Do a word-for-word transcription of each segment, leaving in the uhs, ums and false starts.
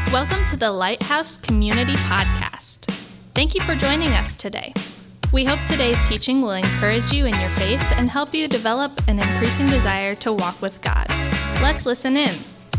Welcome to the Lighthouse Community Podcast. Thank you for joining us today. We hope today's teaching will encourage you in your faith and help you develop an increasing desire to walk with God. Let's listen in.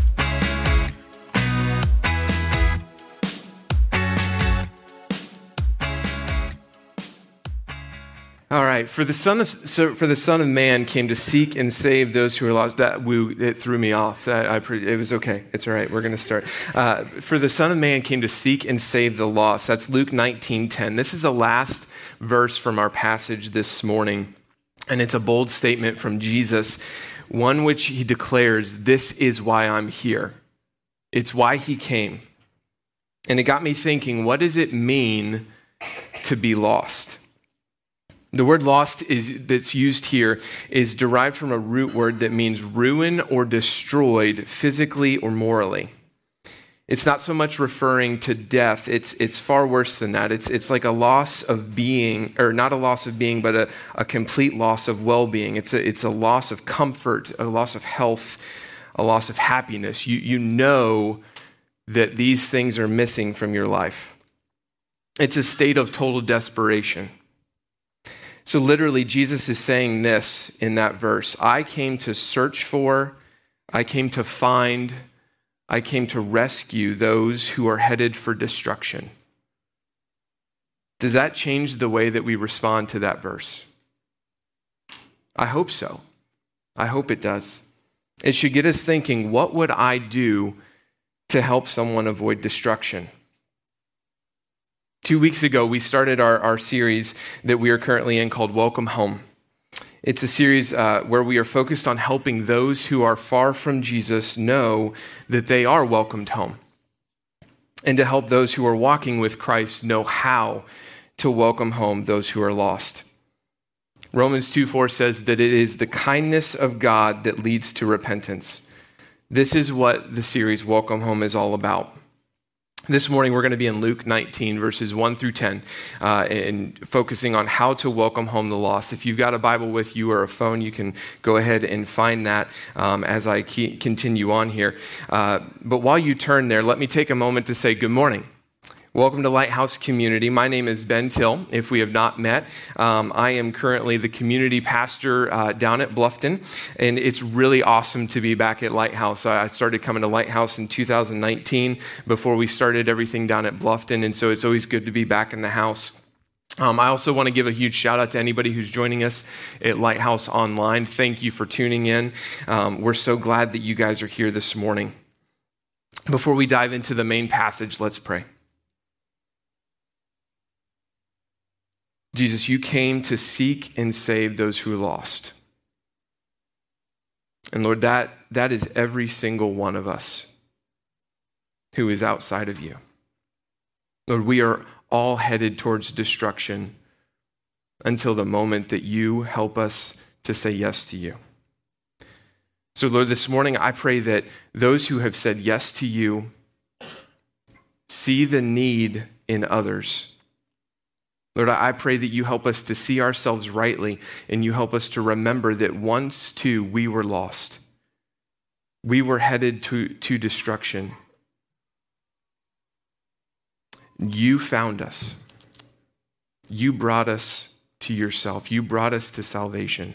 All right, for the son of so for the Son of Man came to seek and save those who are lost. That woo, it threw me off. That I it was okay. It's all right. We're going to start. Uh, for the Son of Man came to seek and save the lost. That's Luke nineteen ten. This is the last verse from our passage this morning, and it's a bold statement from Jesus, one which he declares, "This is why I'm here." It's why he came, and it got me thinking: what does it mean to be lost? The word lost is that's used here is derived from a root word that means ruin or destroyed physically or morally. It's not so much referring to death. It's it's far worse than that. It's it's like a loss of being, or not a loss of being, but a, a complete loss of well-being. It's a it's a loss of comfort, a loss of health, a loss of happiness. You you know that these things are missing from your life. It's a state of total desperation. So literally, Jesus is saying this in that verse: I came to search for, I came to find, I came to rescue those who are headed for destruction. Does that change the way that we respond to that verse? I hope so. I hope it does. It should get us thinking, what would I do to help someone avoid destruction? Two weeks ago, we started our, our series that we are currently in called Welcome Home. It's a series uh, where we are focused on helping those who are far from Jesus know that they are welcomed home, and to help those who are walking with Christ know how to welcome home those who are lost. Romans two four says that it is the kindness of God that leads to repentance. This is what the series Welcome Home is all about. This morning, we're going to be in Luke nineteen, verses one through ten, uh, and focusing on how to welcome home the lost. If you've got a Bible with you or a phone, you can go ahead and find that um, as I keep, continue on here. Uh, but while you turn there, let me take a moment to say good morning. Welcome to Lighthouse Community. My name is Ben Till, if we have not met. Um, I am currently the community pastor uh, down at Bluffton, and it's really awesome to be back at Lighthouse. I started coming to Lighthouse in two thousand nineteen before we started everything down at Bluffton, and so it's always good to be back in the house. Um, I also want to give a huge shout out to anybody who's joining us at Lighthouse Online. Thank you for tuning in. Um, we're so glad that you guys are here this morning. Before we dive into the main passage, let's pray. Jesus, you came to seek and save those who are lost. And Lord, that, that is every single one of us who is outside of you. Lord, we are all headed towards destruction until the moment that you help us to say yes to you. So Lord, this morning I pray that those who have said yes to you see the need in others. Lord, I pray that you help us to see ourselves rightly, and you help us to remember that once, too, we were lost. We were headed to, to destruction. You found us. You brought us to yourself. You brought us to salvation.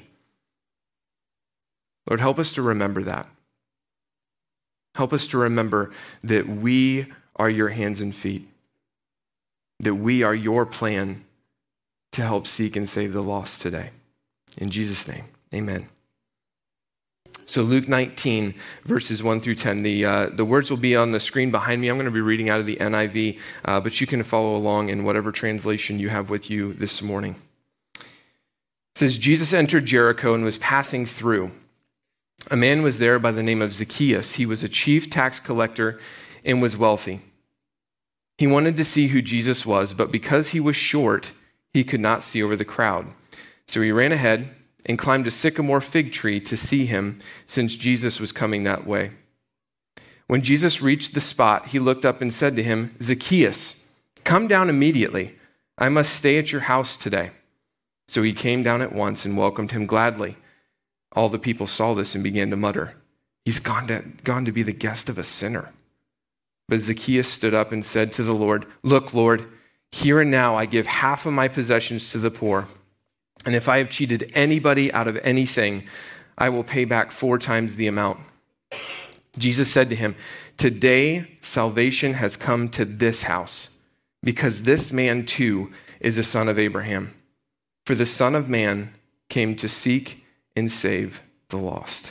Lord, help us to remember that. Help us to remember that we are your hands and feet, that we are your plan to help seek and save the lost today. In Jesus' name, amen. So Luke nineteen, verses one through ten, the uh, the words will be on the screen behind me. I'm going to be reading out of the N I V, uh, but you can follow along in whatever translation you have with you this morning. It says, Jesus entered Jericho and was passing through. A man was there by the name of Zacchaeus. He was a chief tax collector and was wealthy. He wanted to see who Jesus was, but because he was short, he could not see over the crowd. So he ran ahead and climbed a sycamore fig tree to see him, since Jesus was coming that way. When Jesus reached the spot, he looked up and said to him, "Zacchaeus, come down immediately. I must stay at your house today." So he came down at once and welcomed him gladly. All the people saw this and began to mutter, "He's gone to, gone to be the guest of a sinner." But Zacchaeus stood up and said to the Lord, "Look, Lord, here and now I give half of my possessions to the poor. And if I have cheated anybody out of anything, I will pay back four times the amount." Jesus said to him, "Today salvation has come to this house, because this man too is a son of Abraham. For the Son of Man came to seek and save the lost."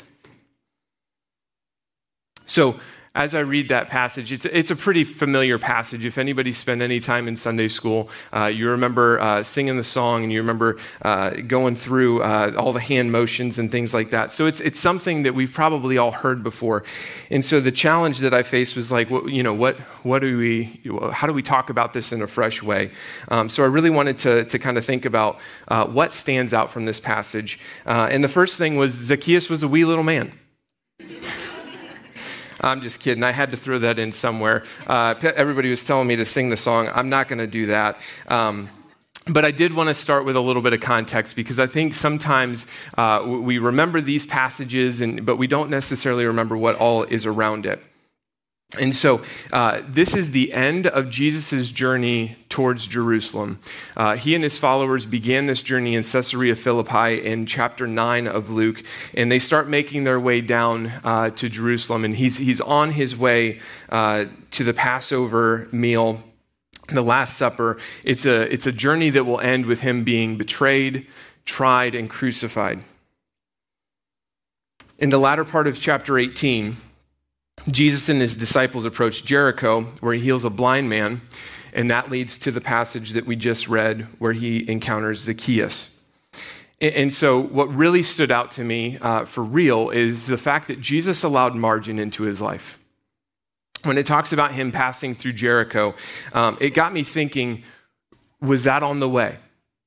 So, as I read that passage, it's, it's a pretty familiar passage. If anybody spent any time in Sunday school, uh, you remember uh, singing the song and you remember uh, going through uh, all the hand motions and things like that. So it's it's something that we've probably all heard before. And so the challenge that I faced was like, what, you know, what what do we, how do we talk about this in a fresh way? Um, so I really wanted to to kind of think about uh, what stands out from this passage. Uh, and the first thing was Zacchaeus was a wee little man. I'm just kidding. I had to throw that in somewhere. Uh, everybody was telling me to sing the song. I'm not going to do that. Um, but I did want to start with a little bit of context, because I think sometimes uh, we remember these passages, and but we don't necessarily remember what all is around it. And so uh, this is the end of Jesus' journey towards Jerusalem. Uh, he and his followers began this journey in Caesarea Philippi in chapter nine of Luke, and they start making their way down uh, to Jerusalem. And he's, he's on his way uh, to the Passover meal, the Last Supper. It's a, it's a journey that will end with him being betrayed, tried, and crucified. In the latter part of chapter eighteen, Jesus and his disciples approach Jericho, where he heals a blind man, and that leads to the passage that we just read where he encounters Zacchaeus. And so what really stood out to me uh, for real is the fact that Jesus allowed margin into his life. When it talks about him passing through Jericho, um, it got me thinking, was that on the way?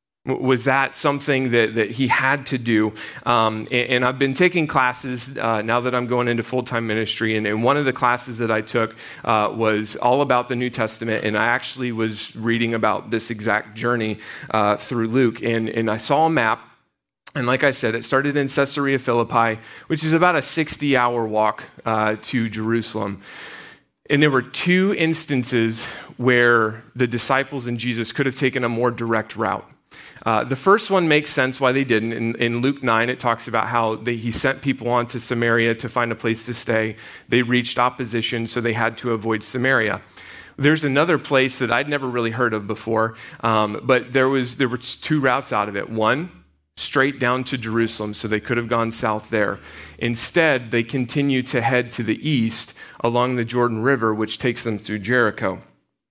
Was that something that, that he had to do? Um, and, and I've been taking classes uh, now that I'm going into full-time ministry. And, and one of the classes that I took uh, was all about the New Testament. And I actually was reading about this exact journey uh, through Luke. And, and I saw a map. And like I said, it started in Caesarea Philippi, which is about a sixty-hour walk uh, to Jerusalem. And there were two instances where the disciples and Jesus could have taken a more direct route. Uh, the first one makes sense why they didn't. In, in Luke nine, it talks about how they, he sent people on to Samaria to find a place to stay. They reached opposition, so they had to avoid Samaria. There's another place that I'd never really heard of before, um, but there was there were two routes out of it. One, straight down to Jerusalem, so they could have gone south there. Instead, they continued to head to the east along the Jordan River, which takes them through Jericho.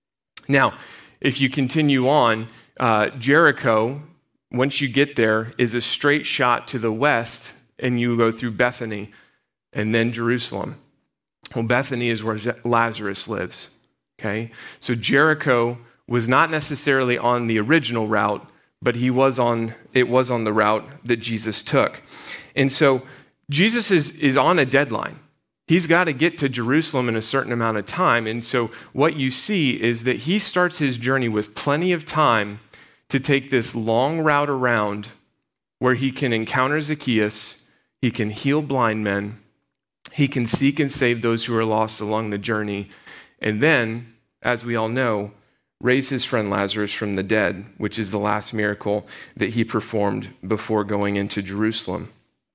Now, if you continue on, Uh, Jericho, once you get there, is a straight shot to the west, and you go through Bethany and then Jerusalem. Well, Bethany is where Lazarus lives, okay? So Jericho was not necessarily on the original route, but he was on, it was on the route that Jesus took. And so Jesus is, is on a deadline. He's got to get to Jerusalem in a certain amount of time. And so what you see is that he starts his journey with plenty of time to take this long route around where he can encounter Zacchaeus, he can heal blind men, he can seek and save those who are lost along the journey, and then, as we all know, raise his friend Lazarus from the dead, which is the last miracle that he performed before going into Jerusalem.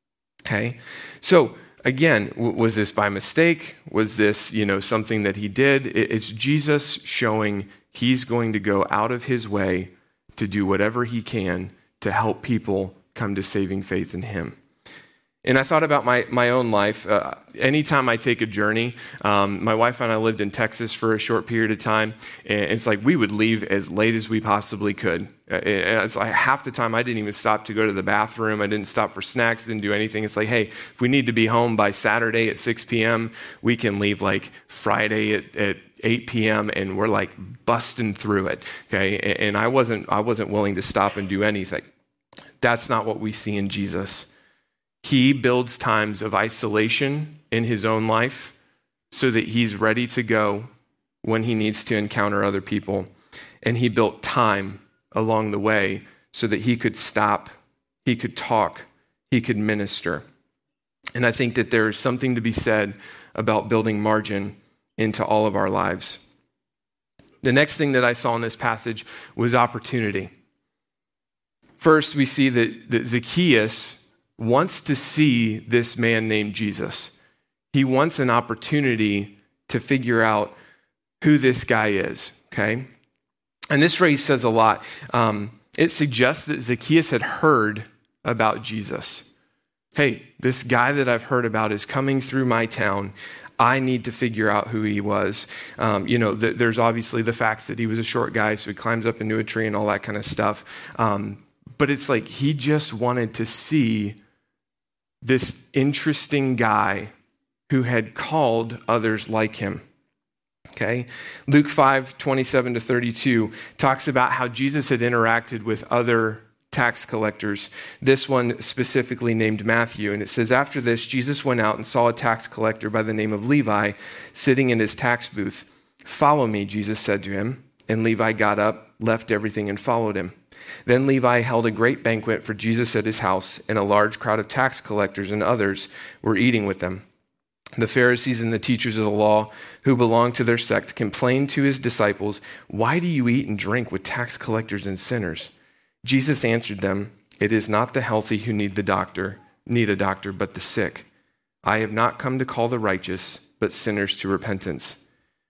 Okay? So, again, was this by mistake? Was this, you know, something that he did? It's Jesus showing he's going to go out of his way to do whatever he can to help people come to saving faith in him. And I thought about my, my own life. Uh, anytime I take a journey, um, my wife and I lived in Texas for a short period of time, and it's like we would leave as late as we possibly could. And it's like half the time I didn't even stop to go to the bathroom. I didn't stop for snacks, didn't do anything. It's like, hey, if we need to be home by Saturday at six p.m., we can leave like Friday at, at eight p.m. and we're like busting through it, okay? And I wasn't, I wasn't willing to stop and do anything. That's not what we see in Jesus. He builds times of isolation in his own life so that he's ready to go when he needs to encounter other people. And he built time along the way so that he could stop, he could talk, he could minister. And I think that there is something to be said about building margin into all of our lives. The next thing that I saw in this passage was opportunity. First, we see that, that Zacchaeus wants to see this man named Jesus. He wants an opportunity to figure out who this guy is, okay? And this phrase says a lot. Um, it suggests that Zacchaeus had heard about Jesus. Hey, this guy that I've heard about is coming through my town. I need to figure out who he was. Um, you know, th- there's obviously the facts that he was a short guy, so he climbs up into a tree and all that kind of stuff. Um, but it's like he just wanted to see this interesting guy who had called others like him. Okay? Luke five, twenty-seven to thirty-two talks about how Jesus had interacted with other tax collectors, this one specifically named Matthew. And it says, after this, Jesus went out and saw a tax collector by the name of Levi sitting in his tax booth. Follow me, Jesus said to him. And Levi got up, left everything, and followed him. Then Levi held a great banquet for Jesus at his house, and a large crowd of tax collectors and others were eating with them. The Pharisees and the teachers of the law who belonged to their sect complained to his disciples, why do you eat and drink with tax collectors and sinners? Jesus answered them, it is not the healthy who need the doctor, need a doctor, but the sick. I have not come to call the righteous, but sinners to repentance.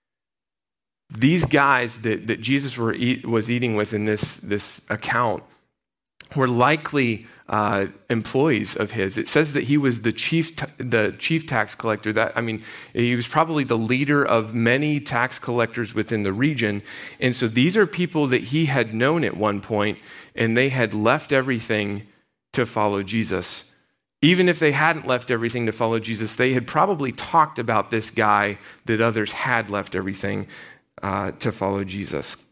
These guys that, that Jesus were eat, was eating with in this, this account were likely uh, employees of his. It says that he was the chief, the chief tax collector. That I mean, he was probably the leader of many tax collectors within the region. And so these are people that he had known at one point, and they had left everything to follow Jesus. Even if they hadn't left everything to follow Jesus, they had probably talked about this guy that others had left everything uh, to follow Jesus.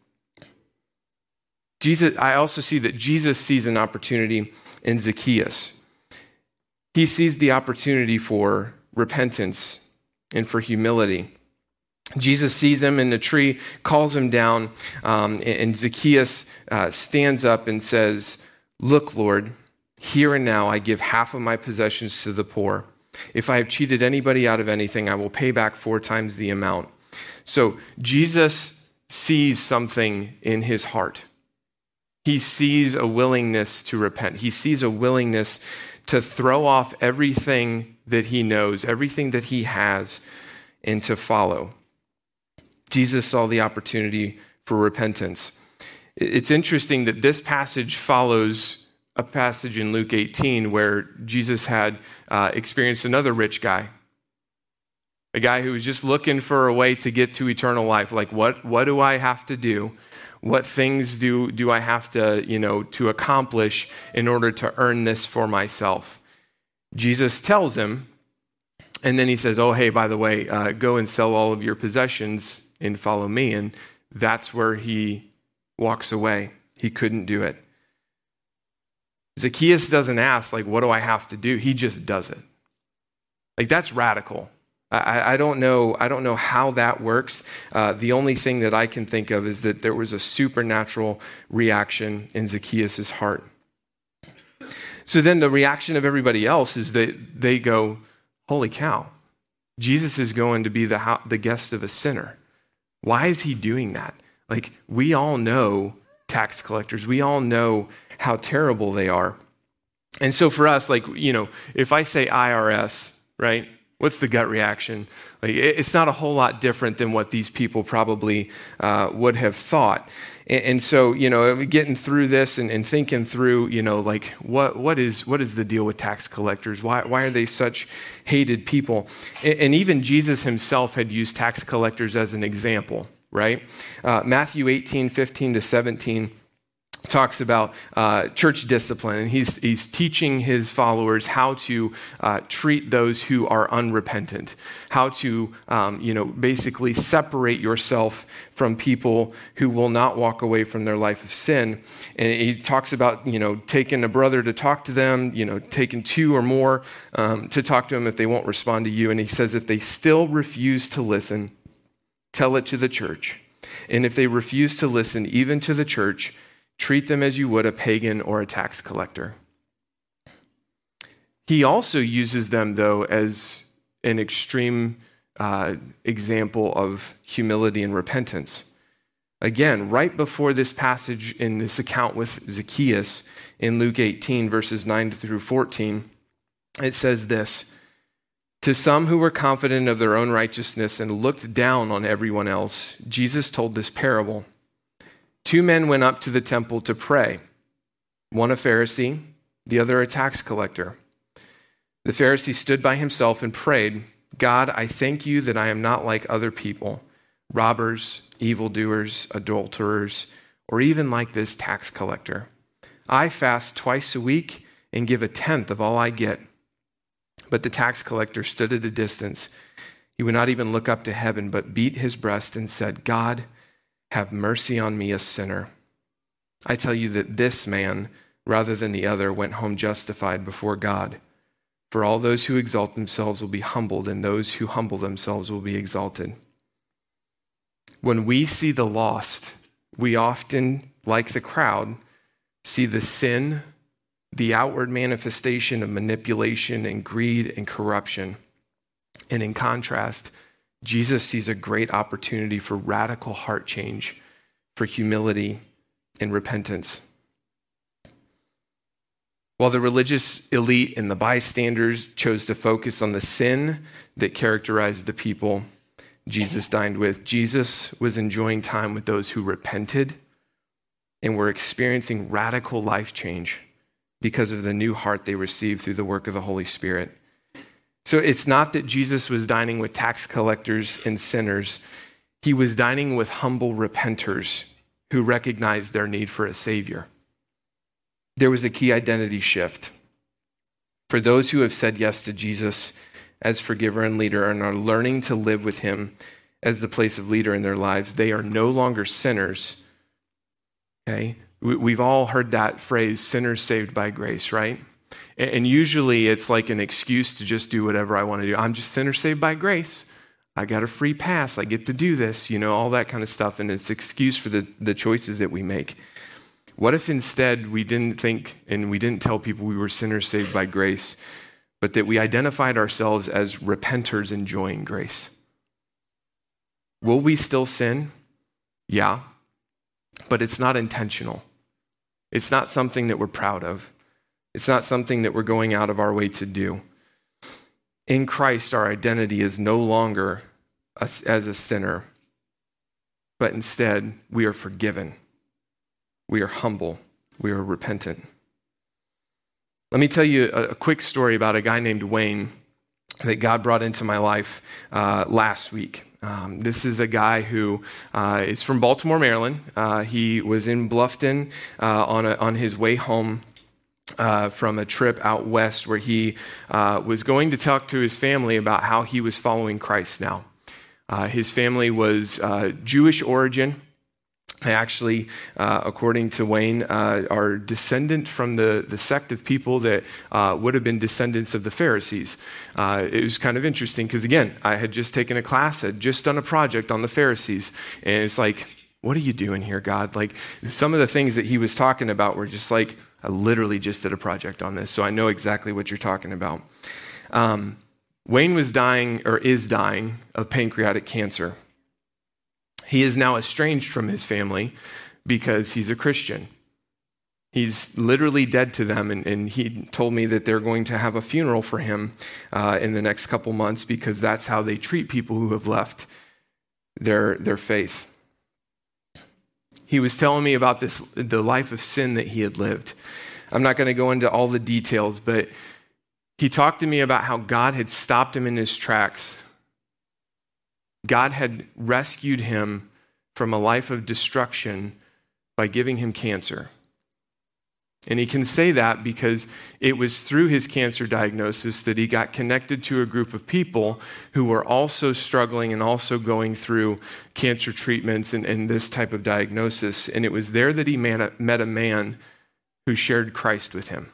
Jesus. I also see that Jesus sees an opportunity in Zacchaeus. He sees the opportunity for repentance and for humility. Jesus sees him in the tree, calls him down, um, and Zacchaeus uh, stands up and says, look, Lord, here and now I give half of my possessions to the poor. If I have cheated anybody out of anything, I will pay back four times the amount. So Jesus sees something in his heart. He sees a willingness to repent. He sees a willingness to throw off everything that he knows, everything that he has, and to follow. Jesus saw the opportunity for repentance. It's interesting that this passage follows a passage in Luke eighteen where Jesus had uh, experienced another rich guy, a guy who was just looking for a way to get to eternal life. Like, what, what do I have to do? What things do, do I have to, you know, to accomplish in order to earn this for myself? Jesus tells him, and then he says, oh, hey, by the way, uh, go and sell all of your possessions and follow me. And that's where he walks away. He couldn't do it. Zacchaeus doesn't ask, like, what do I have to do? He just does it. Like, that's radical. I, I don't know. I don't know how that works. Uh, the only thing that I can think of is that there was a supernatural reaction in Zacchaeus' heart. So then the reaction of everybody else is that they go, holy cow, Jesus is going to be the, ho- the guest of a sinner. Why is he doing that? Like, we all know tax collectors. We all know how terrible they are. And so for us, like, you know, if I say I R S, right? What's the gut reaction? Like, it's not a whole lot different than what these people probably uh, would have thought. And, and so, you know, getting through this and, and thinking through, you know, like, what what is what is the deal with tax collectors? Why why are they such hated people? And, and even Jesus himself had used tax collectors as an example, right? Uh, Matthew eighteen, fifteen to seventeen talks about uh, church discipline, and he's he's teaching his followers how to uh, treat those who are unrepentant, how to um, you know basically separate yourself from people who will not walk away from their life of sin. And he talks about you know taking a brother to talk to them, you know taking two or more um, to talk to them if they won't respond to you. And he says if they still refuse to listen, tell it to the church. And if they refuse to listen even to the church, treat them as you would a pagan or a tax collector. He also uses them, though, as an extreme uh, example of humility and repentance. Again, right before this passage in this account with Zacchaeus in Luke eighteen, verses nine through fourteen, it says this: "To some who were confident of their own righteousness and looked down on everyone else, Jesus told this parable. Two men went up to the temple to pray, one a Pharisee, the other a tax collector. The Pharisee stood by himself and prayed, 'God, I thank you that I am not like other people, robbers, evildoers, adulterers, or even like this tax collector. I fast twice a week and give a tenth of all I get.' But the tax collector stood at a distance. He would not even look up to heaven, but beat his breast and said, 'God, have mercy on me, a sinner.' I tell you that this man, rather than the other, went home justified before God. For all those who exalt themselves will be humbled, and those who humble themselves will be exalted." When we see the lost, we often, like the crowd, see the sin, the outward manifestation of manipulation and greed and corruption. And in contrast, Jesus sees a great opportunity for radical heart change, for humility and repentance. While the religious elite and the bystanders chose to focus on the sin that characterized the people Jesus dined with, Jesus was enjoying time with those who repented and were experiencing radical life change because of the new heart they received through the work of the Holy Spirit. So it's not that Jesus was dining with tax collectors and sinners. He was dining with humble repenters who recognized their need for a Savior. There was a key identity shift. For those who have said yes to Jesus as forgiver and leader and are learning to live with him as the place of leader in their lives, they are no longer sinners. Okay? We've all heard that phrase, sinners saved by grace, right? And usually it's like an excuse to just do whatever I want to do. I'm just sinner saved by grace. I got a free pass. I get to do this, you know, all that kind of stuff. And it's an excuse for the, the choices that we make. What if instead we didn't think and we didn't tell people we were sinners saved by grace, but that we identified ourselves as repenters enjoying grace? Will we still sin? Yeah, but it's not intentional. It's not something that we're proud of. It's not something that we're going out of our way to do. In Christ, our identity is no longer as a sinner, but instead we are forgiven. We are humble. We are repentant. Let me tell you a, a quick story about a guy named Wayne that God brought into my life uh, last week. Um, this is a guy who uh, is from Baltimore, Maryland. Uh, he was in Bluffton uh, on a, on his way home uh, from a trip out west where he uh, was going to talk to his family about how he was following Christ now. Uh, his family was uh, Jewish origin. They actually, uh, according to Wayne, uh, are descendant from the, the sect of people that uh, would have been descendants of the Pharisees. Uh, it was kind of interesting because, again, I had just taken a class, had just done a project on the Pharisees. And it's like, what are you doing here, God? Like, some of the things that he was talking about were just like, I literally just did a project on this, so I know exactly what you're talking about. Um, Wayne was dying, or is dying, of pancreatic cancer. He is now estranged from his family because he's a Christian. He's literally dead to them, and, and he told me that they're going to have a funeral for him uh, in the next couple months because that's how they treat people who have left their, their faith. He was telling me about this, the life of sin that he had lived. I'm not going to go into all the details, but he talked to me about how God had stopped him in his tracks. God had rescued him from a life of destruction by giving him cancer. And he can say that because it was through his cancer diagnosis that he got connected to a group of people who were also struggling and also going through cancer treatments and, and this type of diagnosis. And it was there that he met a man who shared Christ with him.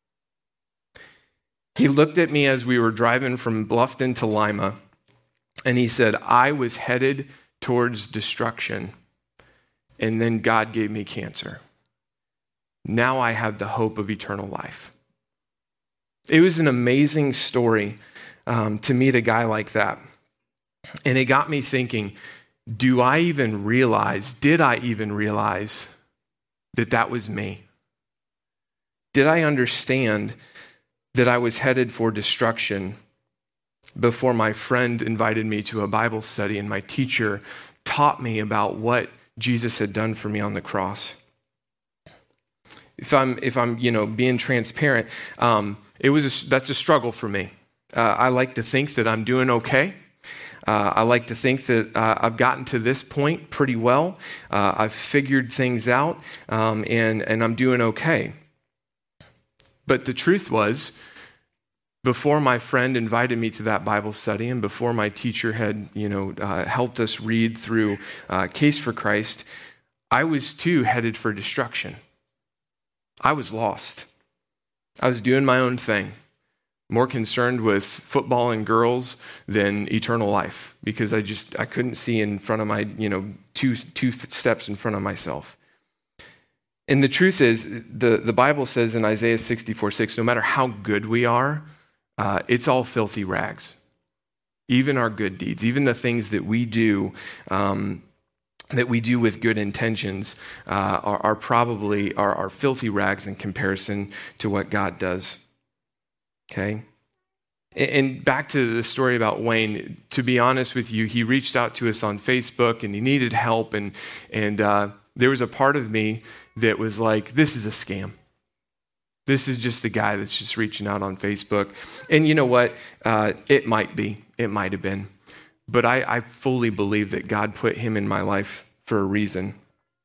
He looked at me as we were driving from Bluffton to Lima, and he said, I was headed towards destruction, and then God gave me cancer. Now I have the hope of eternal life. It was an amazing story um, to meet a guy like that. And it got me thinking, do I even realize, did I even realize that that was me? Did I understand that I was headed for destruction before my friend invited me to a Bible study and my teacher taught me about what Jesus had done for me on the cross? If I'm, if I'm, you know, being transparent, um, it was a, that's a struggle for me. Uh, I like to think that I'm doing okay. Uh, I like to think that uh, I've gotten to this point pretty well. Uh, I've figured things out, um, and and I'm doing okay. But the truth was, before my friend invited me to that Bible study, and before my teacher had, you know, uh, helped us read through uh, Case for Christ, I was too headed for destruction. I was lost. I was doing my own thing, more concerned with football and girls than eternal life, because I just I couldn't see in front of my, you know, two two steps in front of myself. And the truth is, the, the Bible says in Isaiah sixty-four six, no matter how good we are, uh, it's all filthy rags. Even our good deeds, even the things that we do, um, that we do with good intentions, uh, are, are probably are, are filthy rags in comparison to what God does. Okay? And back to the story about Wayne, to be honest with you, he reached out to us on Facebook and he needed help. And, and uh, there was a part of me that was like, this is a scam. This is just a guy that's just reaching out on Facebook. And you know what? Uh, it might be. It might have been. But I, I fully believe that God put him in my life for a reason.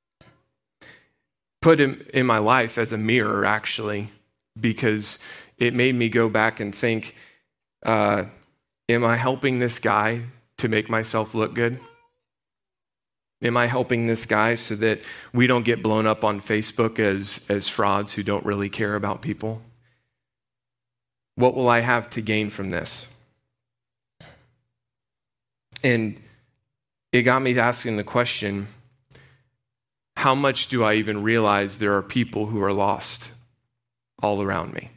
Put him in my life as a mirror, actually, because it made me go back and think, uh, am I helping this guy to make myself look good? Am I helping this guy so that we don't get blown up on Facebook as, as frauds who don't really care about people? What will I have to gain from this? And it got me asking the question, how much do I even realize there are people who are lost all around me?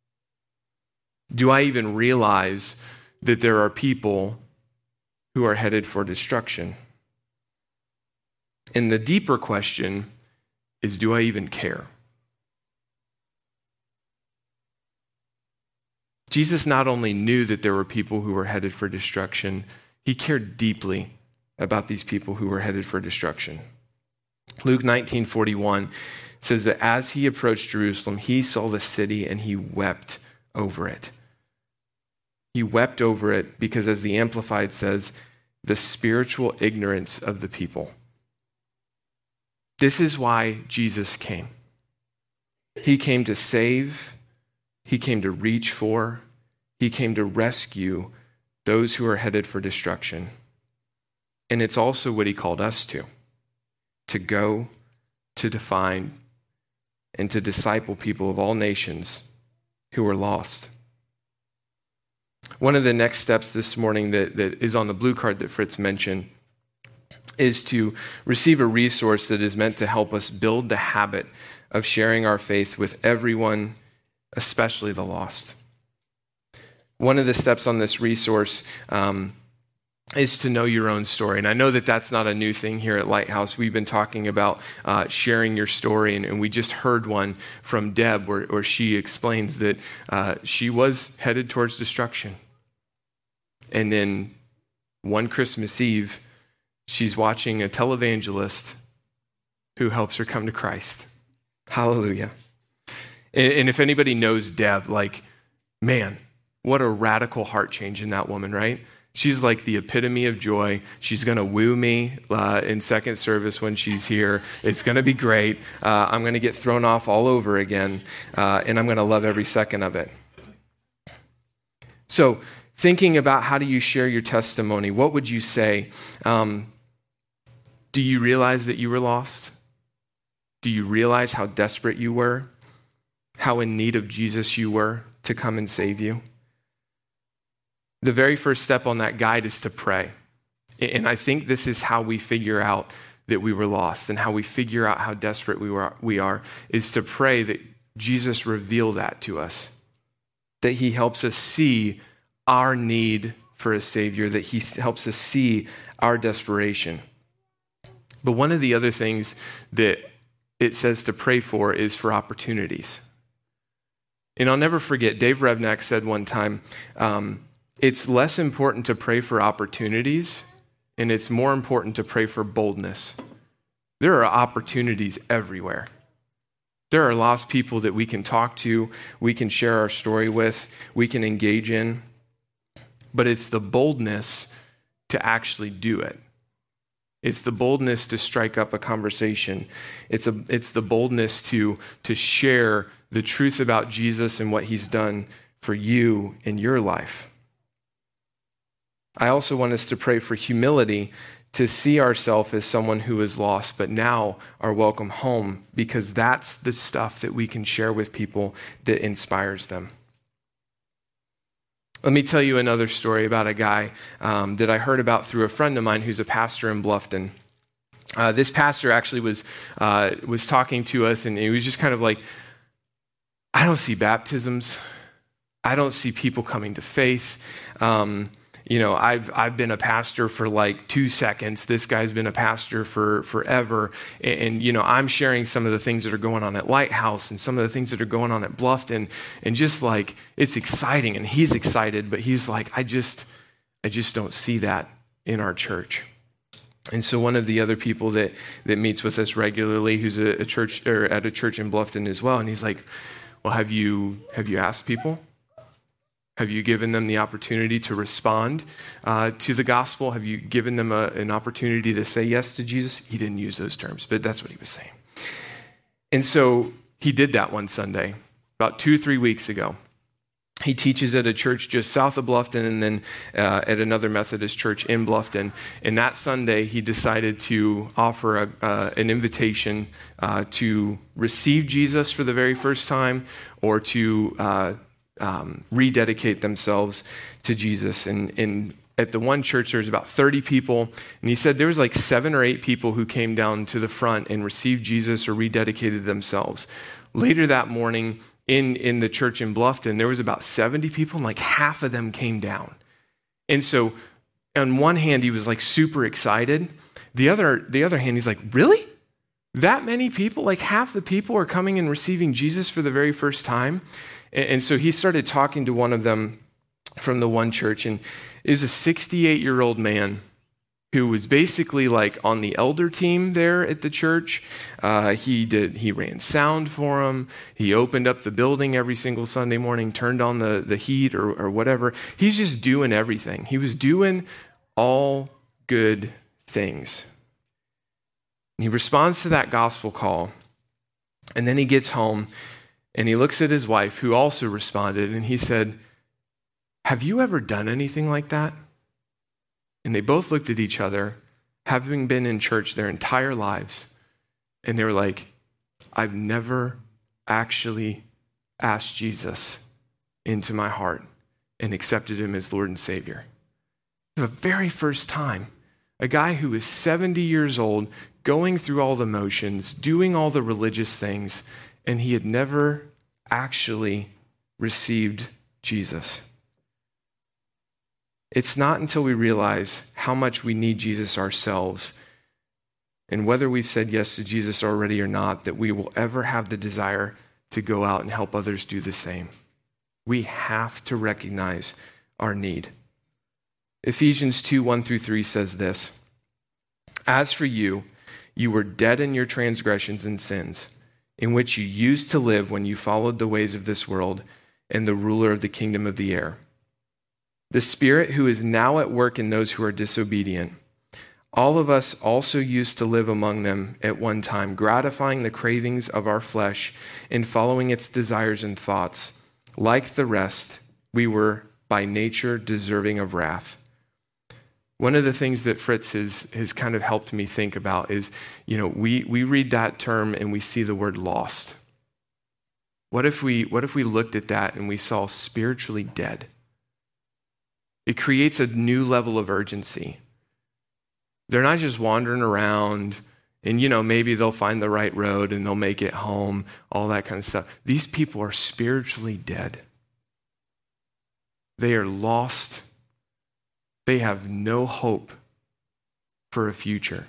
Do I even realize that there are people who are headed for destruction? And the deeper question is, do I even care? Jesus not only knew that there were people who were headed for destruction, he cared deeply about these people who were headed for destruction. Luke nineteen forty-one says that as he approached Jerusalem, he saw the city and he wept over it. He wept over it because, as the Amplified says, the spiritual ignorance of the people. This is why Jesus came. He came to save, he came to reach for, he came to rescue those who are headed for destruction. And it's also what he called us to, to go, to define, and to disciple people of all nations who are lost. One of the next steps this morning that, that is on the blue card that Fritz mentioned is to receive a resource that is meant to help us build the habit of sharing our faith with everyone, especially the lost. One of the steps on this resource um, is to know your own story. And I know that that's not a new thing here at Lighthouse. We've been talking about uh, sharing your story, and, and we just heard one from Deb where, where she explains that uh, she was headed towards destruction. And then one Christmas Eve, she's watching a televangelist who helps her come to Christ. Hallelujah. And, and if anybody knows Deb, like, man, what a radical heart change in that woman, right? She's like the epitome of joy. She's going to woo me uh, in second service when she's here. It's going to be great. Uh, I'm going to get thrown off all over again, uh, and I'm going to love every second of it. So thinking about how do you share your testimony, what would you say? Um, do you realize that you were lost? Do you realize how desperate you were? How in need of Jesus you were to come and save you? The very first step on that guide is to pray. And I think this is how we figure out that we were lost, and how we figure out how desperate we were, we are, is to pray that Jesus reveal that to us, that he helps us see our need for a Savior, that he helps us see our desperation. But one of the other things that it says to pray for is for opportunities. And I'll never forget, Dave Revnack said one time, um, it's less important to pray for opportunities, and it's more important to pray for boldness. There are opportunities everywhere. There are lost people that we can talk to, we can share our story with, we can engage in, but it's the boldness to actually do it. It's the boldness to strike up a conversation. It's a, it's the boldness to, to share the truth about Jesus and what he's done for you in your life. I also want us to pray for humility, to see ourselves as someone who is lost, but now are welcome home, because that's the stuff that we can share with people that inspires them. Let me tell you another story about a guy um, that I heard about through a friend of mine who's a pastor in Bluffton. Uh, this pastor actually was uh, was talking to us, and he was just kind of like, I don't see baptisms. I don't see people coming to faith. Um, you know, I've I've been a pastor for like two seconds. This guy's been a pastor for forever. And, and, you know, I'm sharing some of the things that are going on at Lighthouse and some of the things that are going on at Bluffton. And just like, it's exciting. And he's excited, but he's like, I just, I just don't see that in our church. And so one of the other people that, that meets with us regularly, who's a, a church or at a church in Bluffton as well. And he's like, well, have you, have you asked people? Have you given them the opportunity to respond uh, to the gospel? Have you given them a, an opportunity to say yes to Jesus? He didn't use those terms, but that's what he was saying. And so he did that one Sunday, about two, three weeks ago. He teaches at a church just south of Bluffton and then uh, at another Methodist church in Bluffton. And that Sunday, he decided to offer a, uh, an invitation uh, to receive Jesus for the very first time, or to uh, Um, rededicate themselves to Jesus. And, and at the one church, there was about thirty people. And he said there was like seven or eight people who came down to the front and received Jesus or rededicated themselves. Later that morning in, in the church in Bluffton, there was about seventy people, and like half of them came down. And so on one hand, he was like super excited. The other, the other hand, he's like, really? That many people? Like half the people are coming and receiving Jesus for the very first time? And so he started talking to one of them from the one church, and it was a sixty-eight-year-old man who was basically like on the elder team there at the church. Uh, he did. He ran sound for them. He opened up the building every single Sunday morning, turned on the, the heat or, or whatever. He's just doing everything. He was doing all good things. And he responds to that gospel call, and then he gets home, and he looks at his wife, who also responded, and he said, have you ever done anything like that? And they both looked at each other, having been in church their entire lives, and they were like, I've never actually asked Jesus into my heart and accepted him as Lord and Savior. For the very first time, a guy who is seventy years old, going through all the motions, doing all the religious things, and he had never actually received Jesus. It's not until we realize how much we need Jesus ourselves, and whether we've said yes to Jesus already or not, that we will ever have the desire to go out and help others do the same. We have to recognize our need. Ephesians two, one through three says this, as for you, you were dead in your transgressions and sins, in which you used to live when you followed the ways of this world and the ruler of the kingdom of the air, the spirit who is now at work in those who are disobedient. All of us also used to live among them at one time, gratifying the cravings of our flesh and following its desires and thoughts. Like the rest, we were by nature deserving of wrath. One of the things that Fritz has, has kind of helped me think about is, you know, we, we read that term and we see the word lost. What if we, what if we looked at that and we saw spiritually dead? It creates a new level of urgency. They're not just wandering around and, you know, maybe they'll find the right road and they'll make it home, all that kind of stuff. These people are spiritually dead. They are lost. they have no hope for a future.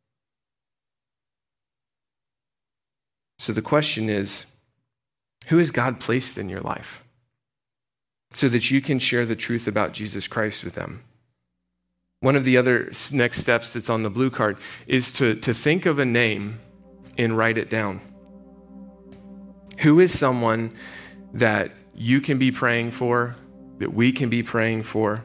So the question is, who has God placed in your life so that you can share the truth about Jesus Christ with them? One of the other next steps that's on the blue card is to, to think of a name and write it down. Who is someone that you can be praying for, that we can be praying for,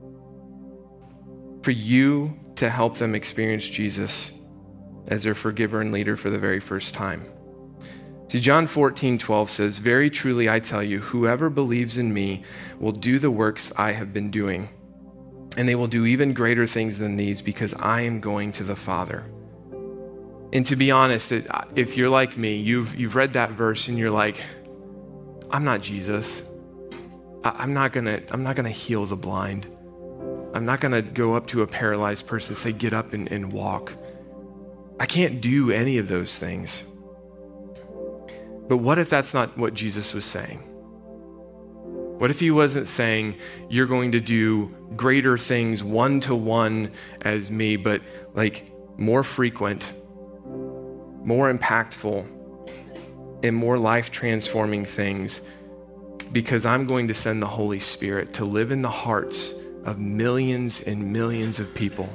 for you to help them experience Jesus as their forgiver and leader for the very first time? See, John fourteen twelve says, "Very truly I tell you, whoever believes in me will do the works I have been doing, and they will do even greater things than these because I am going to the Father." And to be honest, if you're like me, you've, you've read that verse and you're like, I'm not Jesus. I'm not gonna, I'm not gonna heal the blind. I'm not gonna go up to a paralyzed person and say, get up and, and walk. I can't do any of those things. But what if that's not what Jesus was saying? What if he wasn't saying, you're going to do greater things one-to-one as me, but like more frequent, more impactful, and more life-transforming things, because I'm going to send the Holy Spirit to live in the hearts of millions and millions of people.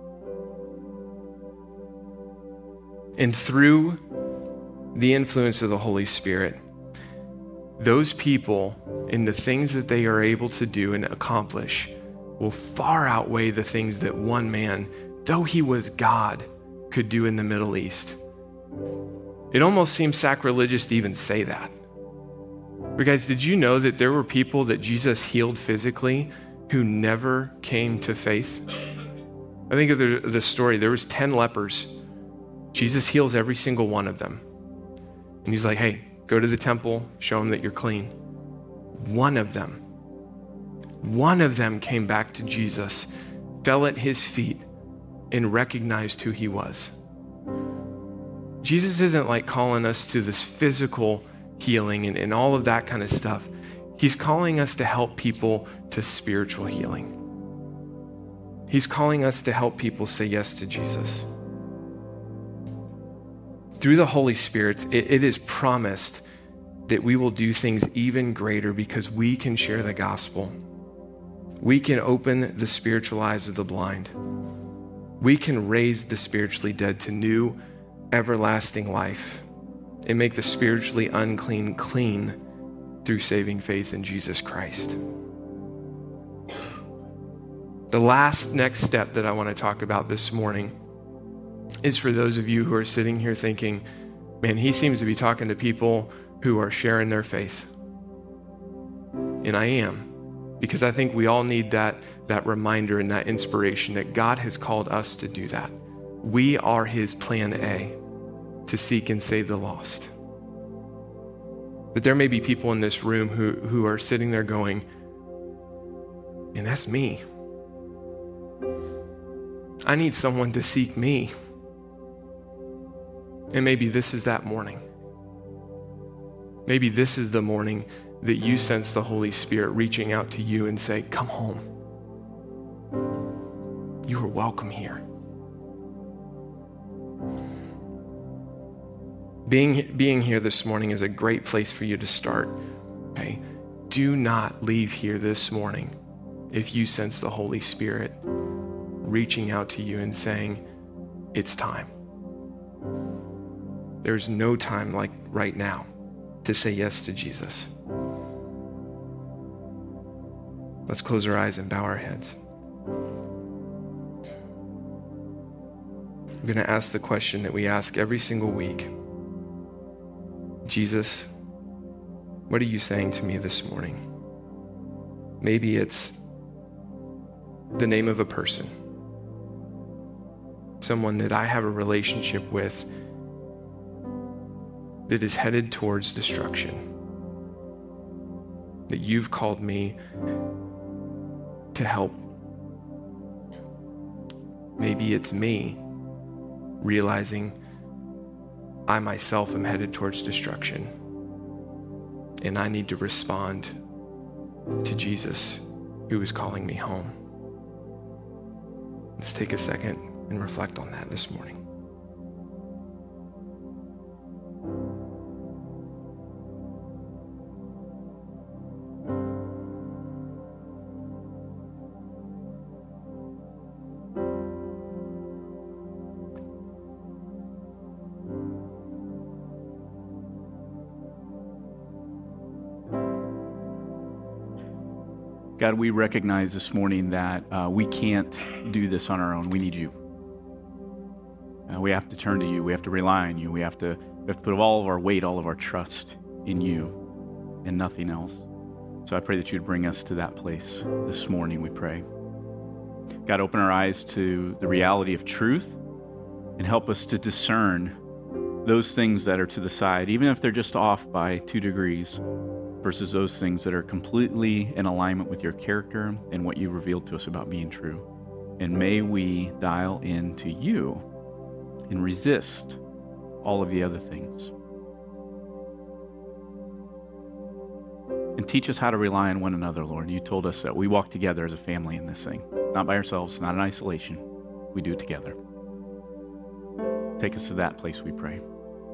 And through the influence of the Holy Spirit, those people and the things that they are able to do and accomplish will far outweigh the things that one man, though he was God, could do in the Middle East. It almost seems sacrilegious to even say that. But guys, did you know that there were people that Jesus healed physically who never came to faith? I think of the, the story. There was ten lepers. Jesus heals every single one of them. And he's like, hey, go to the temple, show them that you're clean. One of them, one of them came back to Jesus, fell at his feet, and recognized who he was. Jesus isn't like calling us to this physical healing and, and all of that kind of stuff. He's calling us to help people to spiritual healing. He's calling us to help people say yes to Jesus. Through the Holy Spirit, it, it is promised that we will do things even greater because we can share the gospel. We can open the spiritual eyes of the blind. We can raise the spiritually dead to new, everlasting life and make the spiritually unclean clean through saving faith in Jesus Christ. The last next step that I want to talk about this morning is for those of you who are sitting here thinking, man, he seems to be talking to people who are sharing their faith. And I am, because I think we all need that, that reminder and that inspiration that God has called us to do that. We are his plan A, to seek and save the lost. But there may be people in this room who, who are sitting there going, and that's me. I need someone to seek me. And maybe this is that morning. Maybe this is the morning that you sense the Holy Spirit reaching out to you and say, come home. You are welcome here. Being, being here this morning is a great place for you to start. Okay? Do not leave here this morning if you sense the Holy Spirit reaching out to you and saying, it's time. There's no time like right now to say yes to Jesus. Let's close our eyes and bow our heads. I'm going to ask the question that we ask every single week. Jesus, what are you saying to me this morning? Maybe it's the name of a person, someone that I have a relationship with that is headed towards destruction, that you've called me to help. Maybe it's me realizing I myself am headed towards destruction and I need to respond to Jesus who is calling me home. Let's take a second and reflect on that this morning. God, we recognize this morning that uh, we can't do this on our own. We need you. Uh, we have to turn to you. We have to rely on you. We have to, we have to put all of our weight, all of our trust in you and nothing else. So I pray that you'd bring us to that place this morning, we pray. God, open our eyes to the reality of truth and help us to discern those things that are to the side, even if they're just off by two degrees, versus those things that are completely in alignment with your character and what you revealed to us about being true. And may we dial into you and resist all of the other things. And teach us how to rely on one another, Lord. You told us that we walk together as a family in this thing, not by ourselves, not in isolation. We do it together. Take us to that place, we pray.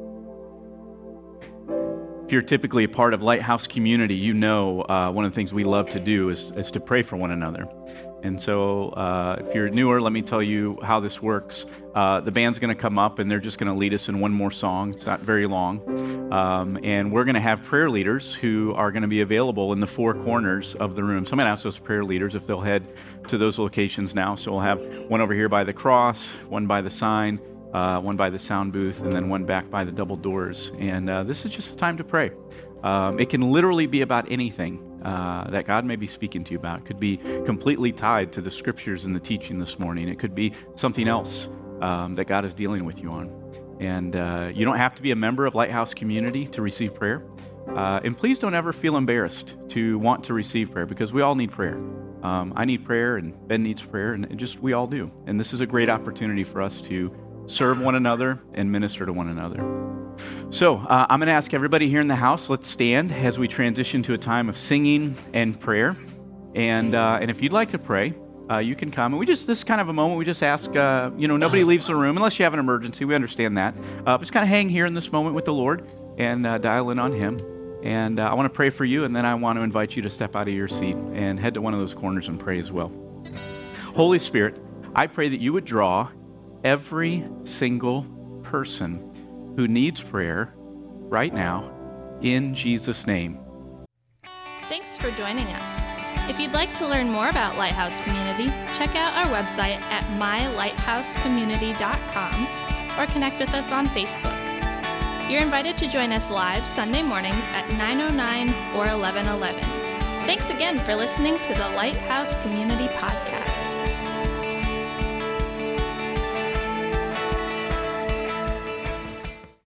If you're typically a part of Lighthouse Community, you know uh, one of the things we love to do is, is to pray for one another. And so uh, if you're newer, let me tell you how this works. Uh, the band's going to come up, and they're just going to lead us in one more song. It's not very long. Um, and we're going to have prayer leaders who are going to be available in the four corners of the room. So I'm going to ask those prayer leaders if they'll head to those locations now. So we'll have one over here by the cross, one by the sign, Uh, one by the sound booth, and then one back by the double doors. And uh, this is just a time to pray. Um, it can literally be about anything uh, that God may be speaking to you about. It could be completely tied to the scriptures and the teaching this morning. It could be something else um, that God is dealing with you on. And uh, you don't have to be a member of Lighthouse Community to receive prayer. Uh, and please don't ever feel embarrassed to want to receive prayer, because we all need prayer. Um, I need prayer, and Ben needs prayer, and it just we all do. And this is a great opportunity for us to serve one another and minister to one another. So uh, I'm going to ask everybody here in the house, let's stand as we transition to a time of singing and prayer. And uh, and if you'd like to pray, uh, you can come. And we just, this is kind of a moment, we just ask, uh, you know, nobody leaves the room unless you have an emergency. We understand that. Uh, just kind of hang here in this moment with the Lord and uh, dial in on Him. And uh, I want to pray for you, and then I want to invite you to step out of your seat and head to one of those corners and pray as well. Holy Spirit, I pray that you would draw every single person who needs prayer right now in Jesus' name. Thanks for joining us. If you'd like to learn more about Lighthouse Community, check out our website at my lighthouse community dot com or connect with us on Facebook. You're invited to join us live Sunday mornings at nine oh nine or eleven eleven. Thanks again for listening to the Lighthouse Community Podcast.